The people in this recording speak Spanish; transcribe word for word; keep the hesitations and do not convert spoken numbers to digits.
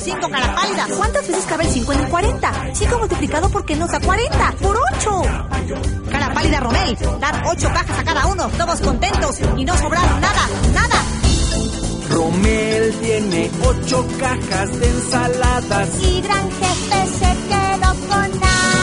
cinco, cara pálida. ¿Cuántas veces cabe el cinco en el cuarenta? cinco multiplicado por qué nos da cuarenta. ¡Por ocho! Cara pálida, Romel. Dar ocho cajas a cada uno, todos contentos y no sobraron nada, nada. Romel tiene ocho cajas de ensaladas y gran jefe se quedó con nada.